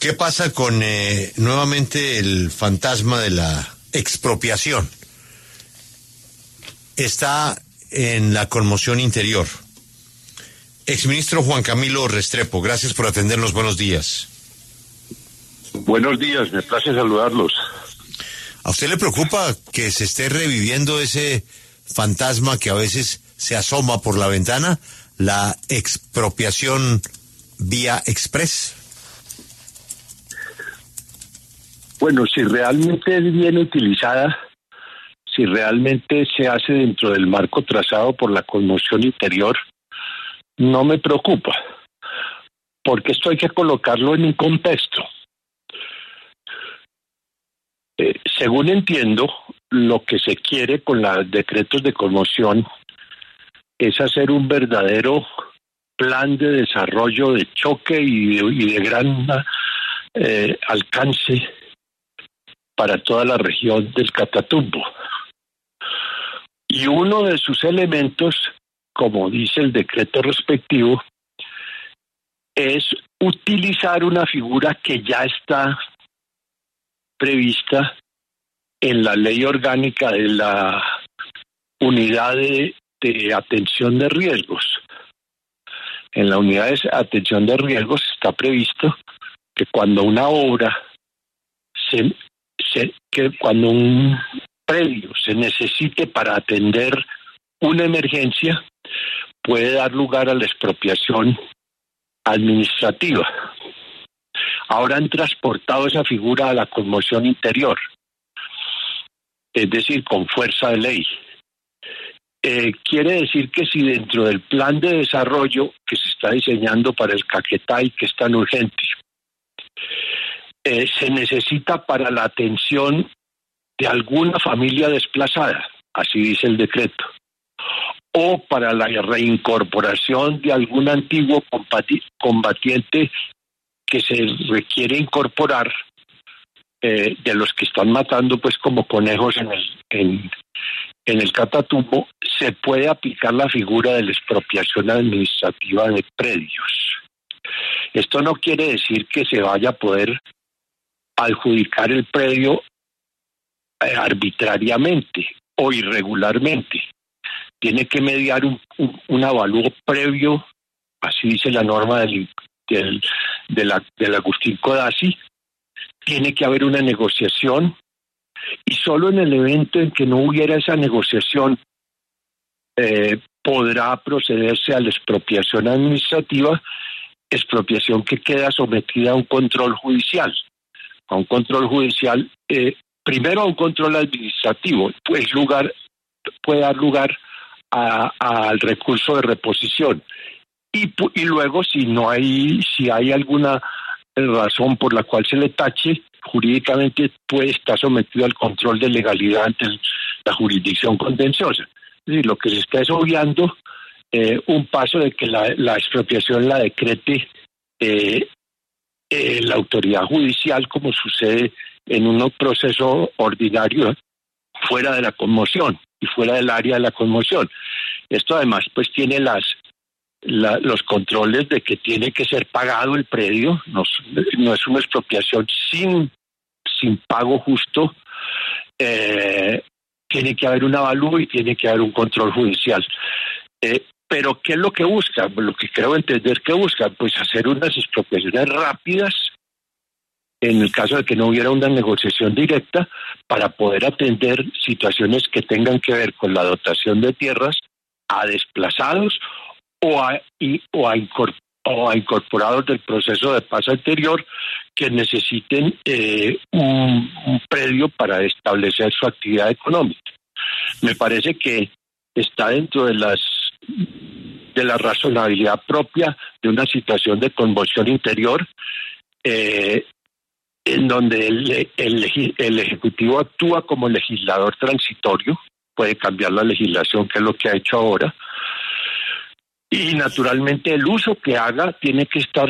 ¿Qué pasa con nuevamente el fantasma de la expropiación? Está en la conmoción interior. Exministro Juan Camilo Restrepo, gracias por atendernos. Buenos días. Buenos días, me place saludarlos. ¿A usted le preocupa que se esté reviviendo ese fantasma que a veces se asoma por la ventana, la expropiación vía express? Bueno, si realmente es bien utilizada, si realmente se hace dentro del marco trazado por la conmoción interior, no me preocupa, porque esto hay que colocarlo en un contexto. Según entiendo, lo que se quiere con los decretos de conmoción es hacer un verdadero plan de desarrollo de choque y de gran alcance para toda la región del Catatumbo. Y uno de sus elementos, como dice el decreto respectivo, es utilizar una figura que ya está prevista en la ley orgánica de la unidad de atención de riesgos. En la unidad de atención de riesgos está previsto que cuando una obra cuando un predio se necesite para atender una emergencia, puede dar lugar a la expropiación administrativa. Ahora han transportado esa figura a la conmoción interior, es decir, con fuerza de ley. Quiere decir que si dentro del plan de desarrollo que se está diseñando para el Caquetá y que es tan urgente, se necesita para la atención de alguna familia desplazada, así dice el decreto, o para la reincorporación de algún antiguo combatiente que se requiere incorporar, de los que están matando pues como conejos en el Catatumbo, se puede aplicar la figura de la expropiación administrativa de predios. Esto no quiere decir que se vaya a poder adjudicar el predio arbitrariamente o irregularmente. Tiene que mediar un avalúo previo, así dice la norma del Agustín Codazzi. Tiene que haber una negociación y solo en el evento en que no hubiera esa negociación podrá procederse a la expropiación administrativa, expropiación que queda sometida a un control judicial. A un control judicial, primero a un control administrativo, puede dar lugar al recurso de reposición. Y luego, si hay alguna razón por la cual se le tache, jurídicamente puede estar sometido al control de legalidad ante la jurisdicción contenciosa. Es decir, lo que se está es obviando un paso de que la expropiación la decrete la autoridad judicial, como sucede en un proceso ordinario fuera de la conmoción y fuera del área de la conmoción. Esto además pues tiene los controles de que tiene que ser pagado el predio, no es una expropiación sin pago justo, tiene que haber un avalúo y tiene que haber un control judicial. Pero ¿qué es lo que busca? Lo que creo entender que busca, pues hacer unas expropiaciones rápidas, en el caso de que no hubiera una negociación directa, para poder atender situaciones que tengan que ver con la dotación de tierras a desplazados o a incorporados del proceso de paz anterior que necesiten un predio para establecer su actividad económica. Me parece que está dentro de la razonabilidad propia de una situación de conmoción interior, en donde el Ejecutivo actúa como legislador transitorio, puede cambiar la legislación, que es lo que ha hecho ahora, y naturalmente el uso que haga tiene que estar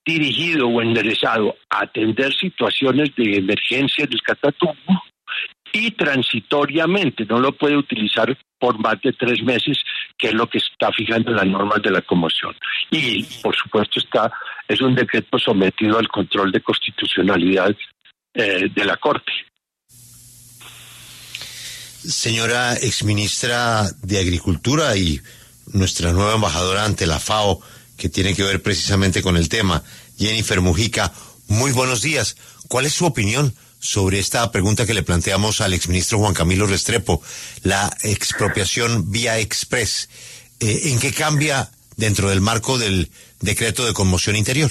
dirigido o enderezado a atender situaciones de emergencia del Catatumbo y transitoriamente, no lo puede utilizar por más de 3 meses, que es lo que está fijando las normas de la conmoción. Y, por supuesto, es un decreto sometido al control de constitucionalidad de la Corte. Señora exministra de Agricultura y nuestra nueva embajadora ante la FAO, que tiene que ver precisamente con el tema, Jennifer Mujica, muy buenos días. ¿Cuál es su opinión sobre esta pregunta que le planteamos al exministro Juan Camilo Restrepo, la expropiación vía express? ¿En qué cambia dentro del marco del decreto de conmoción interior?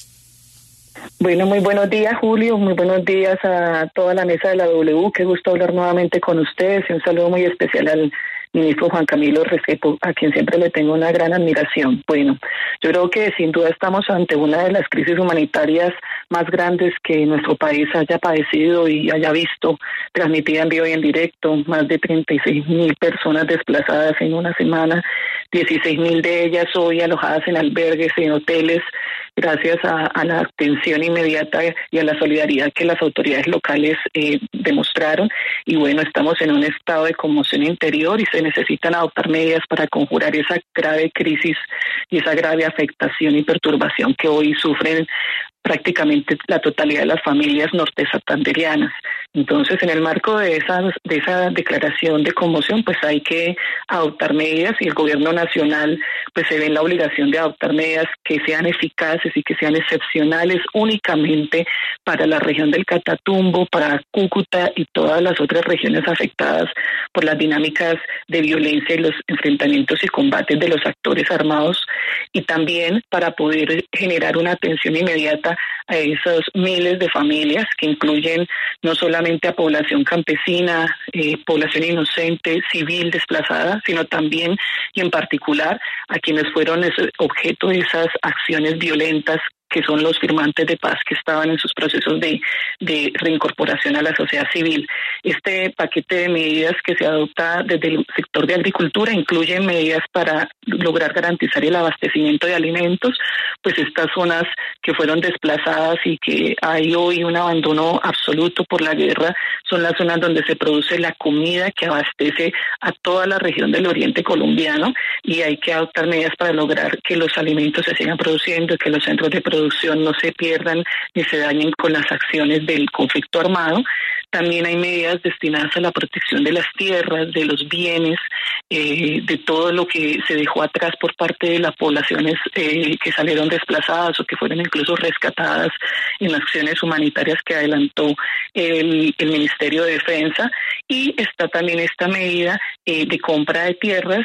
Bueno, muy buenos días, Julio, muy buenos días a toda la mesa de la W, qué gusto hablar nuevamente con ustedes y un saludo muy especial al ministro Juan Camilo Restrepo, a quien siempre le tengo una gran admiración. Bueno, yo creo que sin duda estamos ante una de las crisis humanitarias más grandes que nuestro país haya padecido y haya visto, transmitida en vivo y en directo, más de 36.000 personas desplazadas en una semana, 16.000 de ellas hoy alojadas en albergues, en hoteles, gracias a la atención inmediata y a la solidaridad que las autoridades locales demostraron. Y bueno, estamos en un estado de conmoción interior y se necesitan adoptar medidas para conjurar esa grave crisis y esa grave afectación y perturbación que hoy sufren prácticamente la totalidad de las familias norte santanderianas. Entonces, en el marco de esa declaración de conmoción, pues hay que adoptar medidas y el gobierno nacional pues se ve en la obligación de adoptar medidas que sean eficaces y que sean excepcionales únicamente para la región del Catatumbo, para Cúcuta y todas las otras regiones afectadas por las dinámicas de violencia y los enfrentamientos y combates de los actores armados, y también para poder generar una atención inmediata a esos miles de familias que incluyen no solamente a población campesina, población inocente, civil desplazada, sino también y en particular a quienes fueron objeto de esas acciones violentas que son los firmantes de paz que estaban en sus procesos de reincorporación a la sociedad civil. Este paquete de medidas que se adopta desde el sector de agricultura incluye medidas para lograr garantizar el abastecimiento de alimentos, pues estas zonas que fueron desplazadas y que hay hoy un abandono absoluto por la guerra, son las zonas donde se produce la comida que abastece a toda la región del oriente colombiano, y hay que adoptar medidas para lograr que los alimentos se sigan produciendo, que los centros de producción no se pierdan ni se dañen con las acciones del conflicto armado. También hay medidas destinadas a la protección de las tierras, de los bienes, de todo lo que se dejó atrás por parte de las poblaciones que salieron desplazadas o que fueron incluso rescatadas en acciones humanitarias que adelantó el Ministerio de Defensa. Y está también esta medida de compra de tierras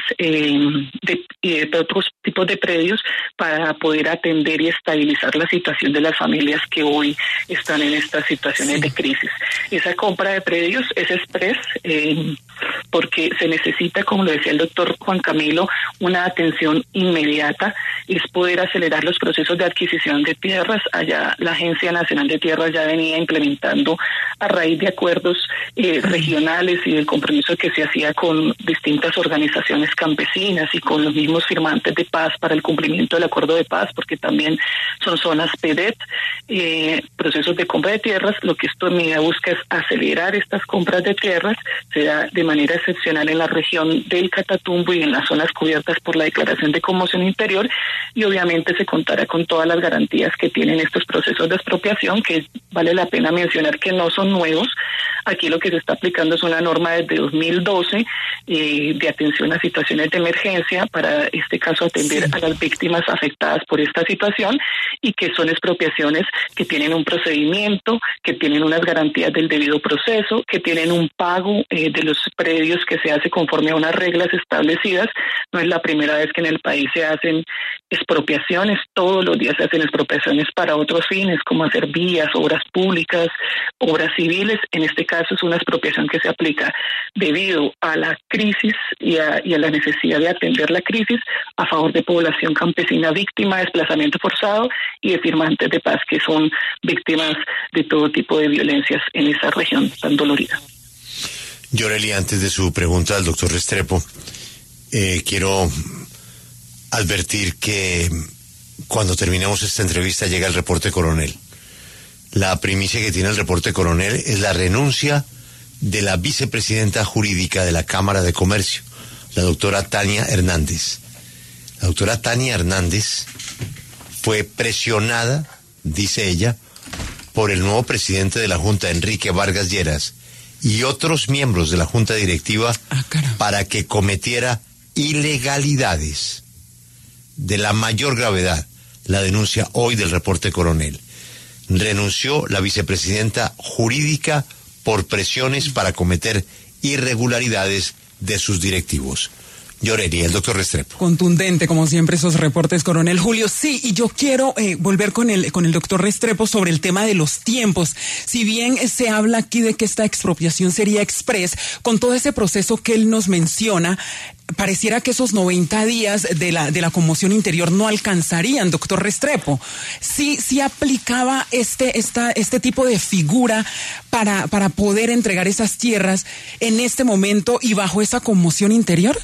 de otros tipos de predios para poder atender y estabilizar la situación de las familias que hoy están en estas situaciones de crisis. Esa compra de predios es express porque se necesita, como lo decía el doctor Juan Camilo, una atención inmediata, es poder acelerar los procesos de adquisición de tierras. Allá la Agencia Nacional de Tierras ya venía implementando, a raíz de acuerdos regionales y del compromiso que se hacía con distintas organizaciones campesinas y con los mismos firmantes de paz para el cumplimiento del acuerdo de paz, porque también son zonas PEDET, procesos de compra de tierras. Lo que esto en medida busca es acelerar estas compras de tierras, se da de manera excepcional en la región del Catatumbo y en las zonas cubiertas por la declaración de conmoción interior, y obviamente se contará con todas las garantías que tienen estos procesos de expropiación, que vale la pena mencionar que no son nuevos. Aquí lo que se está aplicando es una norma desde 2012 de atención a situaciones de emergencia, para este caso atender a las víctimas afectadas por esta situación, y que son expropiaciones que tienen un procedimiento, que tienen unas garantías del debido proceso, que tienen un pago de los predios que se hace conforme a unas reglas establecidas. No es la primera vez que en el país se hacen expropiaciones, todos los días se hacen expropiaciones para otros fines, como hacer vías, obras públicas, obras civiles. En este caso es una expropiación que se aplica debido a la crisis y a la necesidad de atender la crisis a favor de población campesina víctima de desplazamiento forzado y de firmantes de paz que son víctimas de todo tipo de violencias en esa región tan dolorida. Yoreli, antes de su pregunta al doctor Restrepo, quiero advertir que cuando terminemos esta entrevista llega el reporte coronel. La primicia que tiene el reporte coronel es la renuncia de la vicepresidenta jurídica de la Cámara de Comercio, la doctora Tania Hernández. La doctora Tania Hernández fue presionada, dice ella, por el nuevo presidente de la Junta, Enrique Vargas Lleras, y otros miembros de la Junta Directiva para que cometiera ilegalidades de la mayor gravedad. La denuncia hoy del reporte Coronel. Renunció la vicepresidenta jurídica por presiones para cometer irregularidades de sus directivos. Lloreni, el doctor Restrepo. Contundente, como siempre, esos reportes, coronel Julio. Sí, y yo quiero volver con el doctor Restrepo sobre el tema de los tiempos. Si bien se habla aquí de que esta expropiación sería express, con todo ese proceso que él nos menciona, pareciera que esos 90 días de la conmoción interior no alcanzarían, doctor Restrepo. Sí aplicaba este tipo de figura para poder entregar esas tierras en este momento y bajo esa conmoción interior.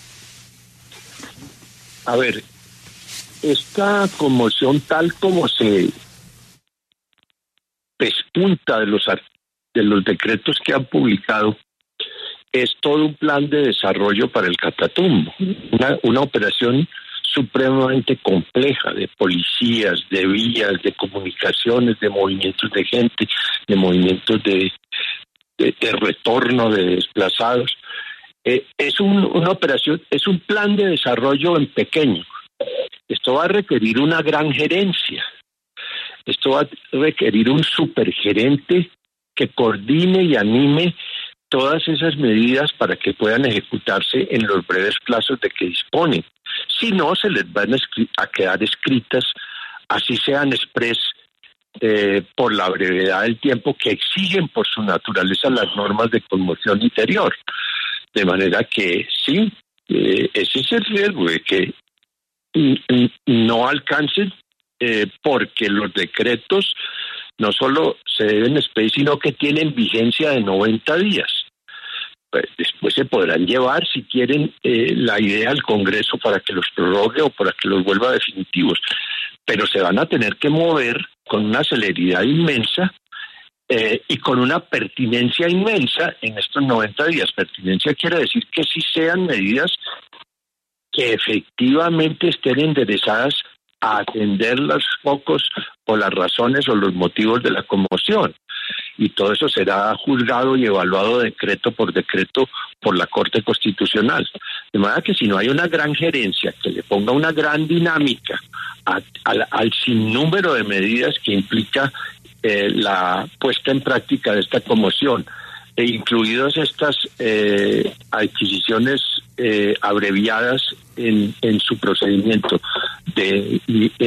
A ver, esta conmoción tal como se pespunta de los decretos que han publicado, es todo un plan de desarrollo para el Catatumbo, una operación supremamente compleja de policías, de vías, de comunicaciones, de movimientos de gente, de movimientos de retorno de desplazados. Es una operación, es un plan de desarrollo en pequeño. Esto va a requerir una gran gerencia. Esto va a requerir un supergerente que coordine y anime todas esas medidas para que puedan ejecutarse en los breves plazos de que disponen. Si no, se les van a quedar escritas, así sean express, por la brevedad del tiempo que exigen por su naturaleza las normas de conmoción interior. De manera que sí, ese es el riesgo de que no alcancen, porque los decretos no solo se deben expedir, sino que tienen vigencia de 90 días. Pues después se podrán llevar, si quieren, la idea al Congreso para que los prorrogue o para que los vuelva definitivos. Pero se van a tener que mover con una celeridad inmensa y con una pertinencia inmensa en estos 90 días. Pertinencia quiere decir que sí sean medidas que efectivamente estén enderezadas a atender los focos o las razones o los motivos de la conmoción. Y todo eso será juzgado y evaluado decreto por la Corte Constitucional. De manera que si no hay una gran gerencia que le ponga una gran dinámica al sinnúmero de medidas que implica la puesta en práctica de esta conmoción, e incluidas estas adquisiciones abreviadas en su procedimiento de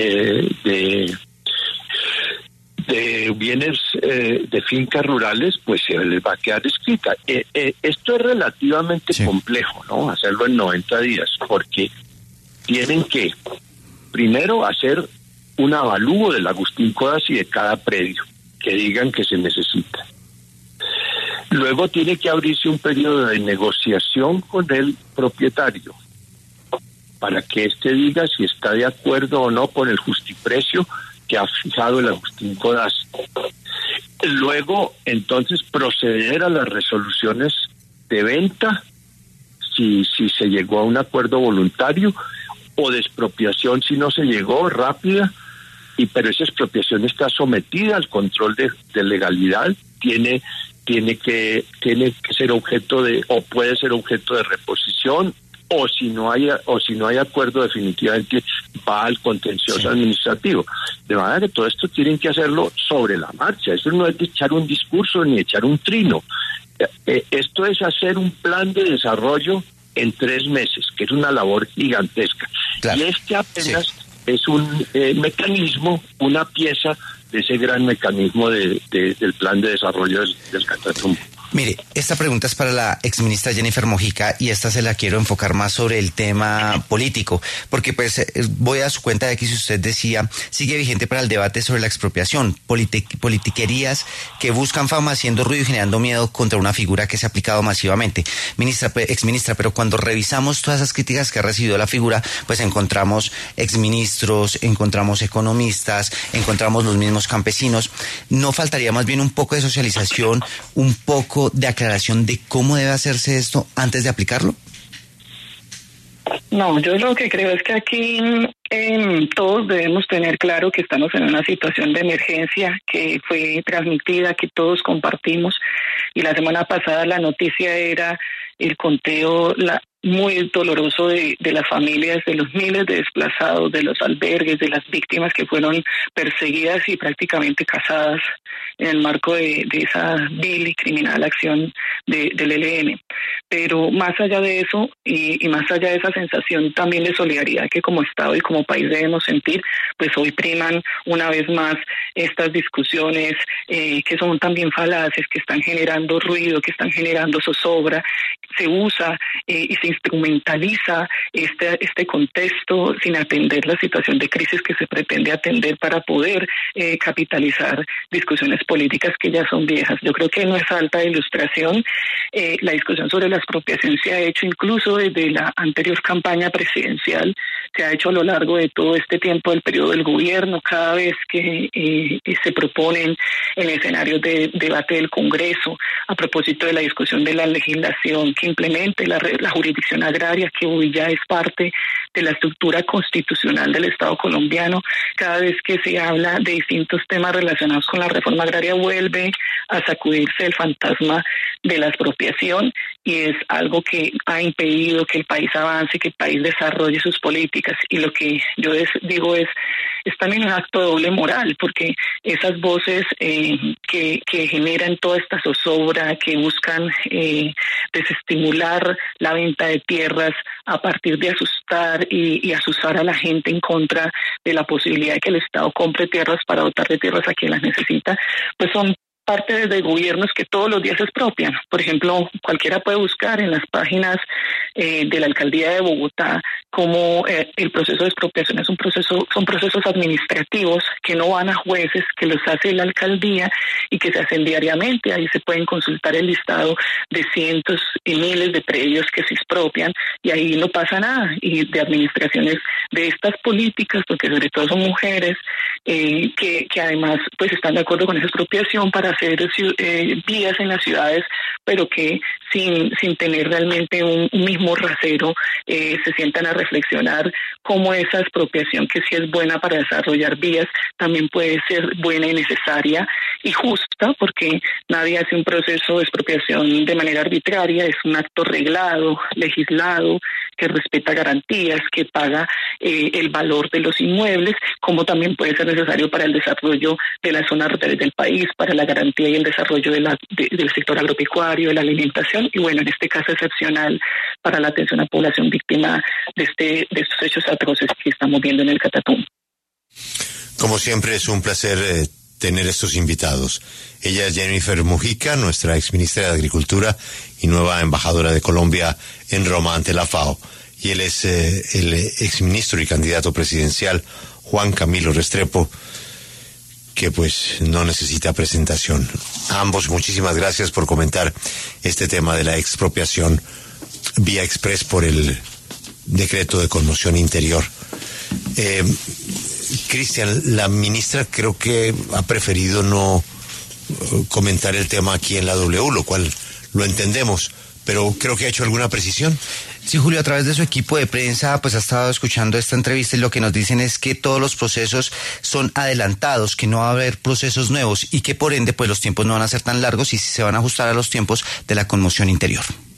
bienes de fincas rurales, pues se les va a quedar escrita. Esto es relativamente complejo, ¿no? Hacerlo en 90 días, porque tienen que primero hacer un avalúo del Agustín Codas y de cada predio que digan que se necesita. Luego tiene que abrirse un periodo de negociación con el propietario para que éste diga si está de acuerdo o no con el justiprecio que ha fijado el Agustín Codas. Luego, entonces, proceder a las resoluciones de venta, si se llegó a un acuerdo voluntario, o de expropiación si no se llegó, rápida, pero esa expropiación está sometida al control de legalidad, tiene que ser objeto de, o puede ser objeto de reposición, o si no hay acuerdo, definitivamente va al contencioso administrativo. De manera que todo esto tienen que hacerlo sobre la marcha. Eso no es de echar un discurso ni echar un trino. Esto es hacer un plan de desarrollo en 3 meses, que es una labor gigantesca. Claro. Y este apenas es un mecanismo, una pieza de ese gran mecanismo del plan de desarrollo del Catatumbo. Mire, esta pregunta es para la exministra Jennifer Mojica y esta se la quiero enfocar más sobre el tema político, porque pues voy a su cuenta de aquí, si usted decía, sigue vigente para el debate sobre la expropiación, politiquerías que buscan fama haciendo ruido y generando miedo contra una figura que se ha aplicado masivamente. Exministra, pero cuando revisamos todas esas críticas que ha recibido la figura, pues encontramos exministros, encontramos economistas, encontramos los mismos campesinos. ¿No faltaría más bien un poco de socialización, un poco poco de aclaración de cómo debe hacerse esto antes de aplicarlo? No, yo lo que creo es que aquí todos debemos tener claro que estamos en una situación de emergencia que fue transmitida, que todos compartimos, y la semana pasada la noticia era el conteo muy doloroso de las familias, de los miles de desplazados, de los albergues, de las víctimas que fueron perseguidas y prácticamente cazadas en el marco de esa vil y criminal acción del ELN. Pero más allá de eso y más allá de esa sensación también de solidaridad que como Estado y como país debemos sentir, pues hoy priman una vez más estas discusiones que son también falaces, que están generando ruido, que están generando zozobra. Se usa y se instrumentaliza este contexto sin atender la situación de crisis que se pretende atender para poder capitalizar discusiones políticas que ya son viejas. Yo creo que no es falta de ilustración. La discusión sobre la expropiación se ha hecho incluso desde la anterior campaña presidencial, se ha hecho a lo largo de todo este tiempo del periodo del gobierno, cada vez que se proponen en escenarios de debate del Congreso, a propósito de la discusión de la legislación que implemente la jurisdicción agraria, que hoy ya es parte de la estructura constitucional del Estado colombiano. Cada vez que se habla de distintos temas relacionados con la reforma agraria vuelve a sacudirse el fantasma de la expropiación, y es algo que ha impedido que el país avance, que el país desarrolle sus políticas. Y lo que yo digo es también un acto de doble moral, porque esas voces que generan toda esta zozobra, que buscan desestimular la venta de tierras a partir de asustar y asustar a la gente en contra de la posibilidad de que el Estado compre tierras para dotar de tierras a quien las necesita, pues son parte de gobiernos que todos los días se expropian. Por ejemplo, cualquiera puede buscar en las páginas de la alcaldía de Bogotá cómo el proceso de expropiación son procesos administrativos que no van a jueces, que los hace la alcaldía y que se hacen diariamente. Ahí se pueden consultar el listado de cientos y miles de predios que se expropian, y ahí no pasa nada. Y de administraciones de estas políticas, porque sobre todo son mujeres, que además pues están de acuerdo con esa expropiación para hacer vías en las ciudades, pero que sin tener realmente un mismo rasero se sientan a reflexionar cómo esa expropiación, que sí es buena para desarrollar vías, también puede ser buena y necesaria y justa, porque nadie hace un proceso de expropiación de manera arbitraria, es un acto reglado, legislado, que respeta garantías, que paga el valor de los inmuebles, como también puede ser necesario para el desarrollo de las zonas rurales del país, para la garantía y el desarrollo del sector agropecuario, de la alimentación, y bueno, en este caso excepcional, para la atención a población víctima de estos hechos atroces que estamos viendo en el Catatumbo. Como siempre, es un placer tener estos invitados. Ella es Jennifer Mujica, nuestra exministra de Agricultura y nueva embajadora de Colombia en Roma ante la FAO. Y él es el exministro y candidato presidencial Juan Camilo Restrepo, que pues no necesita presentación. A ambos, muchísimas gracias por comentar este tema de la expropiación vía express por el decreto de conmoción interior. Cristian, la ministra creo que ha preferido no comentar el tema aquí en la W, lo cual lo entendemos, pero creo que ha hecho alguna precisión. Sí, Julio, a través de su equipo de prensa, pues ha estado escuchando esta entrevista y lo que nos dicen es que todos los procesos son adelantados, que no va a haber procesos nuevos y que por ende pues los tiempos no van a ser tan largos y se van a ajustar a los tiempos de la conmoción interior.